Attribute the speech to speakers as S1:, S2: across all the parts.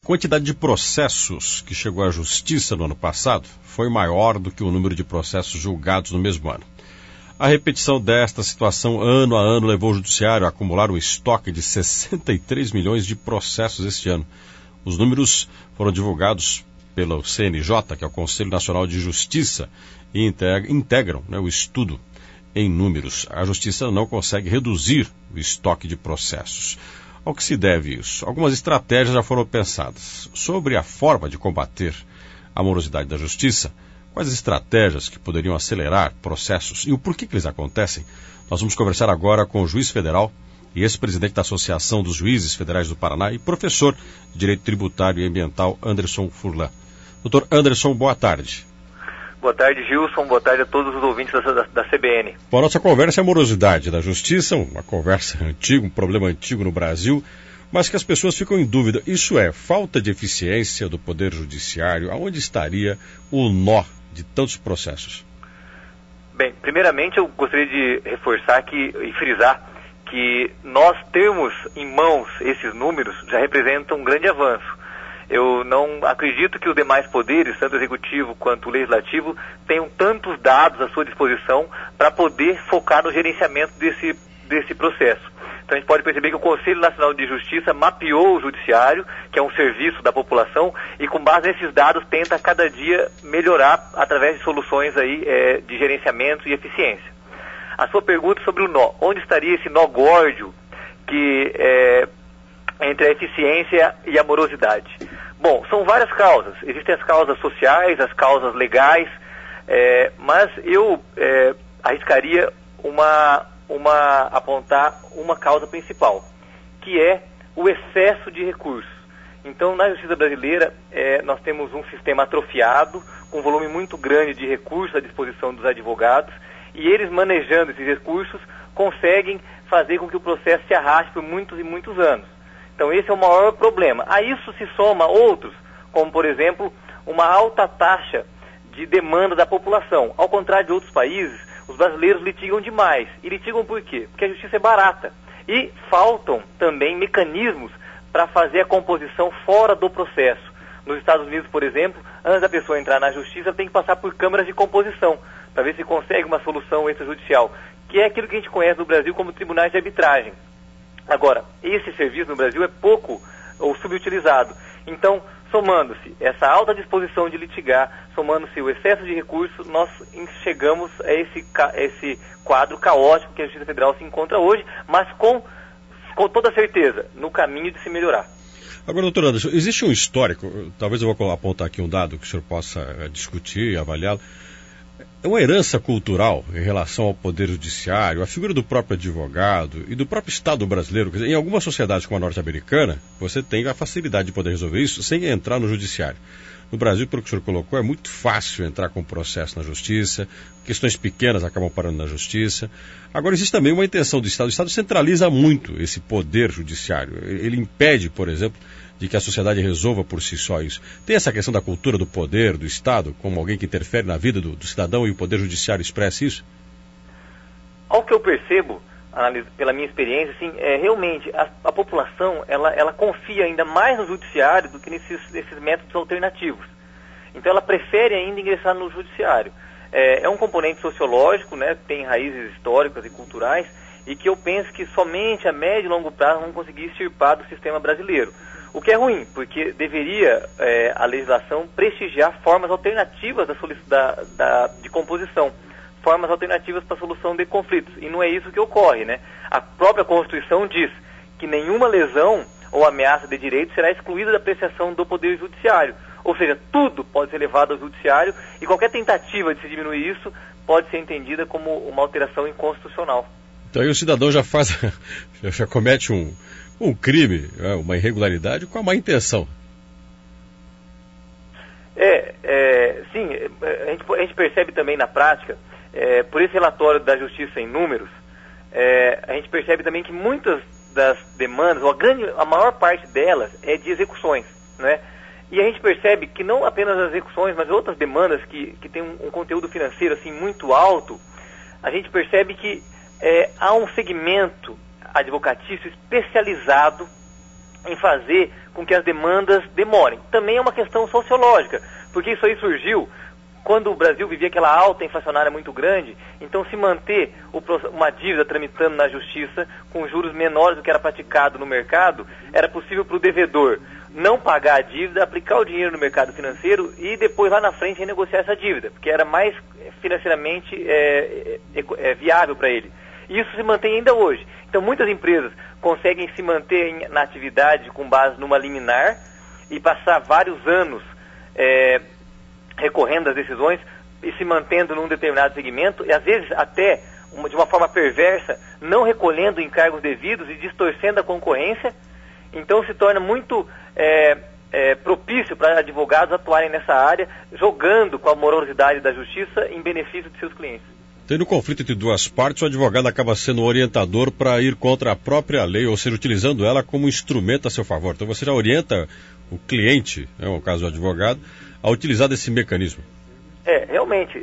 S1: A quantidade de processos que chegou à Justiça no ano passado foi maior do que o número de processos julgados no mesmo ano. A repetição desta situação ano a ano levou o Judiciário a acumular um estoque de 63 milhões de processos este ano. Os números foram divulgados pelo CNJ, que é o Conselho Nacional de Justiça, e integram o estudo em números. A Justiça não consegue reduzir o estoque de processos. Ao que se deve isso? Algumas estratégias já foram pensadas. Sobre a forma de combater a morosidade da Justiça, quais as estratégias que poderiam acelerar processos e o porquê que eles acontecem, nós vamos conversar agora com o juiz federal e ex-presidente da Associação dos Juízes Federais do Paraná e professor de Direito Tributário e Ambiental, Anderson Furlan. Doutor Anderson, boa tarde.
S2: Boa tarde, Gilson. Boa tarde a todos os ouvintes da CBN.
S1: Bom, a nossa conversa é a morosidade da Justiça, uma conversa antiga, um problema antigo no Brasil, mas que as pessoas ficam em dúvida. Isso é falta de eficiência do Poder Judiciário? Aonde estaria o nó de tantos processos?
S2: Bem, primeiramente eu gostaria de reforçar e frisar que nós termos em mãos esses números já representa um grande avanço. Eu não acredito que os demais poderes, tanto o executivo quanto o legislativo, tenham tantos dados à sua disposição para poder focar no gerenciamento desse processo. Então a gente pode perceber que o Conselho Nacional de Justiça mapeou o judiciário, que é um serviço da população, e com base nesses dados tenta cada dia melhorar através de soluções aí, de gerenciamento e eficiência. A sua pergunta sobre o nó, onde estaria esse nó górdio que entre a eficiência e a morosidade? Bom, são várias causas. Existem as causas sociais, as causas legais, mas eu arriscaria apontar uma causa principal, que é o excesso de recursos. Então, na justiça brasileira, nós temos um sistema atrofiado, com um volume muito grande de recursos à disposição dos advogados, e eles, manejando esses recursos, conseguem fazer com que o processo se arraste por muitos e muitos anos. Então esse é o maior problema. A isso se soma outros, como por exemplo, uma alta taxa de demanda da população. Ao contrário de outros países, os brasileiros litigam demais. E litigam por quê? Porque a justiça é barata. E faltam também mecanismos para fazer a composição fora do processo. Nos Estados Unidos, por exemplo, antes da pessoa entrar na justiça, tem que passar por câmaras de composição, para ver se consegue uma solução extrajudicial, que é aquilo que a gente conhece no Brasil como tribunais de arbitragem. Agora, esse serviço no Brasil é pouco ou subutilizado. Então, somando-se essa alta disposição de litigar, somando-se o excesso de recursos, nós chegamos a esse quadro caótico que a Justiça Federal se encontra hoje, mas com toda certeza, no caminho de se melhorar.
S1: Agora, doutor Anderson, existe um histórico, talvez eu vou apontar aqui um dado que o senhor possa discutir, avaliá-lo. É uma herança cultural em relação ao Poder Judiciário, a figura do próprio advogado e do próprio Estado brasileiro. Quer dizer, em algumas sociedades como a norte-americana, você tem a facilidade de poder resolver isso sem entrar no Judiciário. No Brasil, pelo que o senhor colocou, é muito fácil entrar com processo na Justiça, questões pequenas acabam parando na Justiça. Agora, existe também uma intenção do Estado. O Estado centraliza muito esse Poder Judiciário. Ele impede, por exemplo, de que a sociedade resolva por si só isso. Tem essa questão da cultura do poder, do Estado, como alguém que interfere na vida do cidadão e o Poder Judiciário expressa isso?
S2: Ao que eu percebo, pela minha experiência, assim, realmente a população ela confia ainda mais no Judiciário do que nesses métodos alternativos. Então ela prefere ainda ingressar no Judiciário. É um componente sociológico, né, tem raízes históricas e culturais, e que eu penso que somente a médio e longo prazo vão conseguir extirpar do sistema brasileiro. O que é ruim, porque deveria a legislação prestigiar formas alternativas de composição, formas alternativas para a solução de conflitos. E não é isso que ocorre, né? A própria Constituição diz que nenhuma lesão ou ameaça de direito será excluída da apreciação do Poder Judiciário. Ou seja, tudo pode ser levado ao Judiciário e qualquer tentativa de se diminuir isso pode ser entendida como uma alteração inconstitucional.
S1: Então aí o cidadão já comete um crime, uma irregularidade com a má intenção.
S2: Sim, a gente percebe também na prática, por esse relatório da Justiça em números, a gente percebe também que muitas das demandas, ou a maior parte delas, é de execuções, né? E a gente percebe que não apenas as execuções, mas outras demandas que têm um conteúdo financeiro assim, muito alto, a gente percebe que há um segmento advocatício especializado em fazer com que as demandas demorem. Também é uma questão sociológica, porque isso aí surgiu quando o Brasil vivia aquela alta inflacionária muito grande. Então, se manter uma dívida tramitando na justiça com juros menores do que era praticado no mercado, era possível para o devedor não pagar a dívida, aplicar o dinheiro no mercado financeiro e depois lá na frente renegociar essa dívida, porque era mais financeiramente viável para ele. E isso se mantém ainda hoje. Então, muitas empresas conseguem se manter na atividade com base numa liminar e passar vários anos recorrendo às decisões e se mantendo num determinado segmento, e às vezes até de uma forma perversa, não recolhendo encargos devidos e distorcendo a concorrência. Então se torna muito propício para advogados atuarem nessa área, jogando com a morosidade da justiça em benefício de seus clientes.
S1: Tendo conflito entre duas partes, o advogado acaba sendo um orientador para ir contra a própria lei, ou seja, utilizando ela como instrumento a seu favor. Então você já orienta o cliente, no caso do advogado, a utilizar desse mecanismo.
S2: Realmente,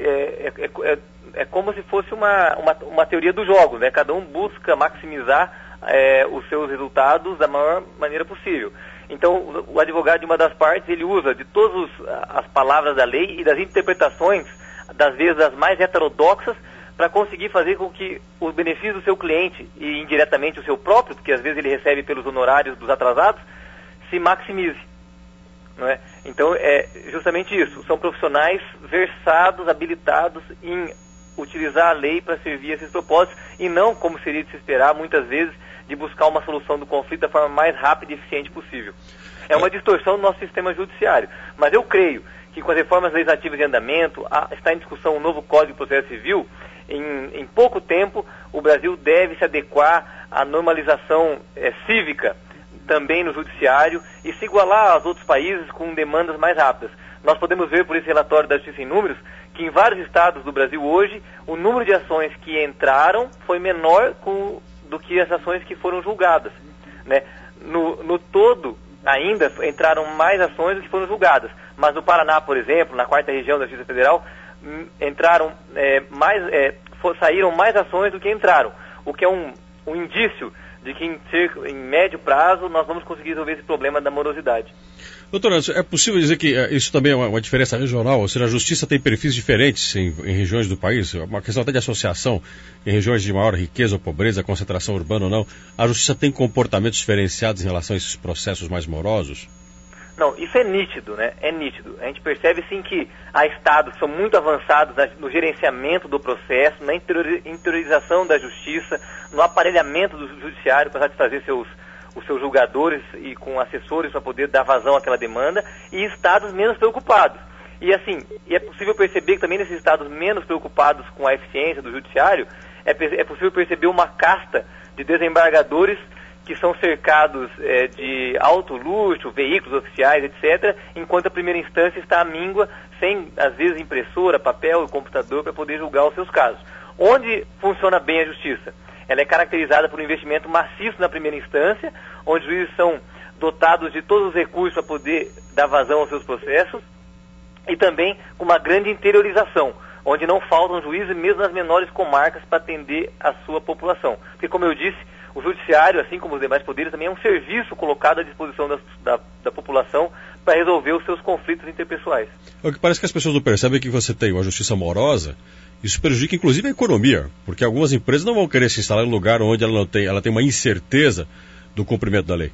S2: é como se fosse uma teoria do jogo, né? Cada um busca maximizar os seus resultados da maior maneira possível. Então, o advogado de uma das partes, ele usa de todas as palavras da lei e das interpretações, das vezes as mais heterodoxas, para conseguir fazer com que o benefício do seu cliente, e indiretamente o seu próprio, porque às vezes ele recebe pelos honorários dos atrasados, se maximize. Não é? Então, é justamente isso. São profissionais versados, habilitados em utilizar a lei para servir a esses propósitos e não, como seria de se esperar, muitas vezes, de buscar uma solução do conflito da forma mais rápida e eficiente possível. É uma distorção do nosso sistema judiciário. Mas eu creio que com as reformas legislativas em andamento, está em discussão um novo Código de Processo Civil. Em pouco tempo, o Brasil deve se adequar à normalização cívica também no judiciário e se igualar aos outros países com demandas mais rápidas. Nós podemos ver por esse relatório da Justiça em Números que em vários estados do Brasil hoje o número de ações que entraram foi menor do que as ações que foram julgadas, né? No todo, ainda entraram mais ações do que foram julgadas, mas no Paraná, por exemplo, na 4ª região da Justiça Federal, entraram saíram mais ações do que entraram, o que é um indício de que em médio prazo nós vamos conseguir resolver esse problema da morosidade.
S1: Doutor Anderson, é possível dizer que isso também é uma diferença regional? Ou seja, a justiça tem perfis diferentes em regiões do país? Uma questão até de associação em regiões de maior riqueza ou pobreza, concentração urbana ou não. A justiça tem comportamentos diferenciados em relação a esses processos mais morosos?
S2: Não, isso é nítido, né? É nítido. A gente percebe, sim, que há estados que são muito avançados no gerenciamento do processo, na interiorização da justiça, no aparelhamento do judiciário para satisfazer os seus julgadores e com assessores para poder dar vazão àquela demanda, e estados menos preocupados. E assim, é possível perceber que também nesses estados menos preocupados com a eficiência do judiciário, é possível perceber uma casta de desembargadores que são cercados de alto luxo, veículos oficiais, etc., enquanto a primeira instância está à míngua, sem, às vezes, impressora, papel e computador para poder julgar os seus casos. Onde funciona bem a justiça? Ela é caracterizada por um investimento maciço na primeira instância, onde os juízes são dotados de todos os recursos para poder dar vazão aos seus processos, e também com uma grande interiorização, onde não faltam juízes mesmo nas menores comarcas para atender a sua população. Porque, como eu disse, o judiciário, assim como os demais poderes, também é um serviço colocado à disposição da população para resolver os seus conflitos interpessoais.
S1: O que parece que as pessoas não percebem é que você tem uma justiça morosa. Isso prejudica inclusive a economia, porque algumas empresas não vão querer se instalar em um lugar onde ela tem uma incerteza do cumprimento da lei.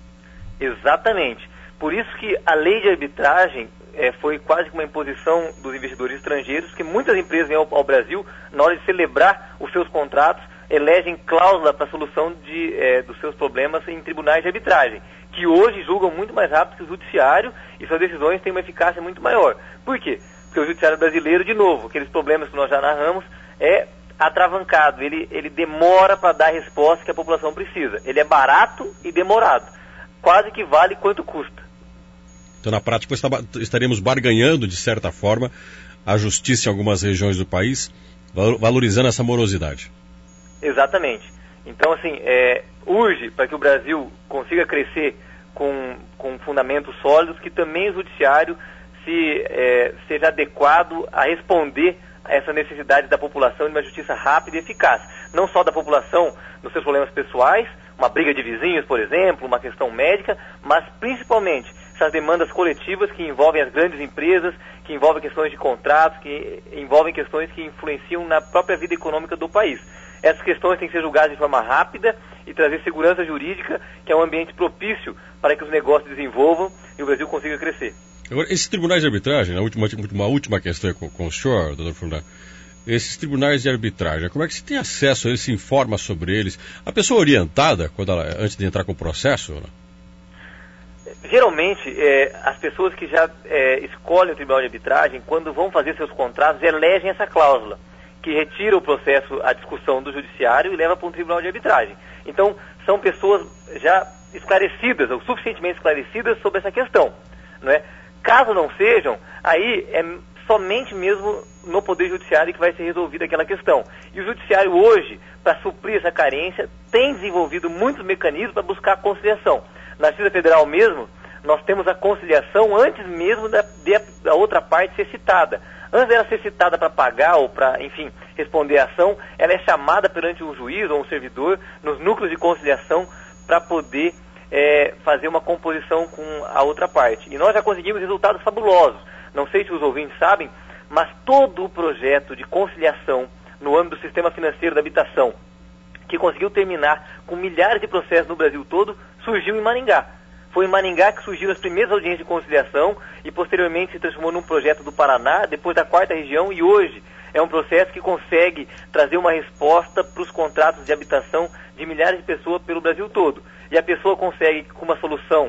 S2: Exatamente. Por isso que a lei de arbitragem foi quase que uma imposição dos investidores estrangeiros, porque muitas empresas vêm ao Brasil, na hora de celebrar os seus contratos, elegem cláusula para a solução dos seus problemas em tribunais de arbitragem, que hoje julgam muito mais rápido que o judiciário e suas decisões têm uma eficácia muito maior. Por quê? Porque o judiciário brasileiro, de novo, aqueles problemas que nós já narramos, é atravancado, ele demora para dar a resposta que a população precisa. Ele é barato e demorado, quase que vale quanto custa.
S1: Então, na prática, estaríamos barganhando, de certa forma, a justiça em algumas regiões do país, valorizando essa morosidade.
S2: Exatamente. Então, assim, urge para que o Brasil consiga crescer com fundamentos sólidos, que também o judiciário seja adequado a responder a essa necessidade da população de uma justiça rápida e eficaz. Não só da população nos seus problemas pessoais, uma briga de vizinhos, por exemplo, uma questão médica, mas principalmente essas demandas coletivas que envolvem as grandes empresas, que envolvem questões de contratos, que envolvem questões que influenciam na própria vida econômica do país. Essas questões têm que ser julgadas de forma rápida e trazer segurança jurídica, que é um ambiente propício para que os negócios desenvolvam e o Brasil consiga crescer.
S1: Agora, esses tribunais de arbitragem, uma última questão com o senhor, doutor Furlan, esses tribunais de arbitragem, como é que se tem acesso a eles, se informa sobre eles? A pessoa orientada, antes de entrar com o processo? Né?
S2: Geralmente, as pessoas que já escolhem o tribunal de arbitragem, quando vão fazer seus contratos, elegem essa cláusula, que retira o processo à discussão do judiciário e leva para um tribunal de arbitragem. Então, são pessoas já esclarecidas, ou suficientemente esclarecidas sobre essa questão. Não é? Caso não sejam, aí é somente mesmo no Poder Judiciário que vai ser resolvida aquela questão. E o Judiciário hoje, para suprir essa carência, tem desenvolvido muitos mecanismos para buscar a conciliação. Na Justiça Federal mesmo, nós temos a conciliação antes mesmo da outra parte ser citada. Antes dela ser citada para pagar ou para, enfim, responder a ação, ela é chamada perante um juiz ou um servidor nos núcleos de conciliação para poder fazer uma composição com a outra parte. E nós já conseguimos resultados fabulosos. Não sei se os ouvintes sabem, mas todo o projeto de conciliação no âmbito do sistema financeiro da habitação, que conseguiu terminar com milhares de processos no Brasil todo, surgiu em Maringá. Foi em Maringá que surgiram as primeiras audiências de conciliação e posteriormente se transformou num projeto do Paraná, depois da 4ª região, e hoje é um processo que consegue trazer uma resposta para os contratos de habitação de milhares de pessoas pelo Brasil todo. E a pessoa consegue, com uma solução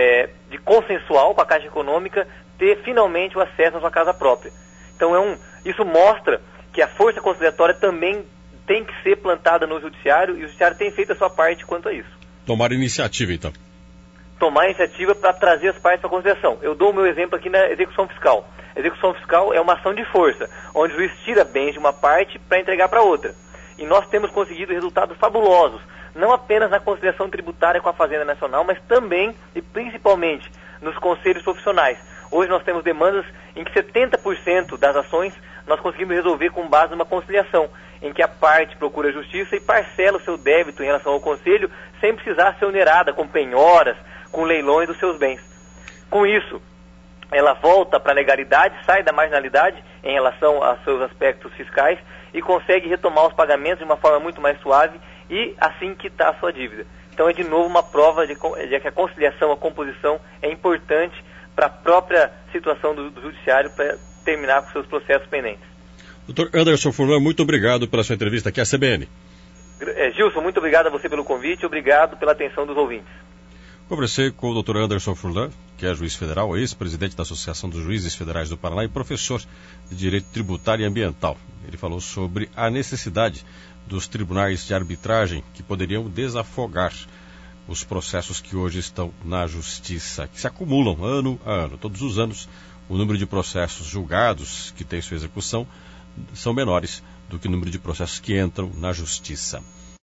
S2: de consensual com a Caixa Econômica, ter finalmente o acesso à sua casa própria. Então isso mostra que a força conciliatória também tem que ser plantada no Judiciário, e o Judiciário tem feito a sua parte quanto a isso.
S1: Tomar iniciativa, então.
S2: Tomar iniciativa para trazer as partes para conciliação. Eu dou o meu exemplo aqui na execução fiscal. A execução fiscal é uma ação de força, onde o juiz tira bens de uma parte para entregar para outra. E nós temos conseguido resultados fabulosos, não apenas na conciliação tributária com a Fazenda Nacional, mas também e principalmente nos conselhos profissionais. Hoje nós temos demandas em que 70% das ações nós conseguimos resolver com base numa conciliação, em que a parte procura justiça e parcela o seu débito em relação ao conselho, sem precisar ser onerada com penhoras, com leilões dos seus bens. Com isso, ela volta para a legalidade, sai da marginalidade em relação aos seus aspectos fiscais e consegue retomar os pagamentos de uma forma muito mais suave e assim quitar a sua dívida. Então é de novo uma prova de que a conciliação, a composição é importante para a própria situação do judiciário para terminar com seus processos pendentes.
S1: Dr. Anderson Furlan, muito obrigado pela sua entrevista aqui à CBN.
S2: Gilson, muito obrigado a você pelo convite, obrigado pela atenção dos ouvintes.
S1: Conversei com o Dr. Anderson Furlan, que é juiz federal, ex-presidente da Associação dos Juízes Federais do Paraná e professor de Direito Tributário e Ambiental. Ele falou sobre a necessidade dos tribunais de arbitragem que poderiam desafogar os processos que hoje estão na Justiça, que se acumulam ano a ano. Todos os anos, o número de processos julgados que têm sua execução são menores do que o número de processos que entram na Justiça.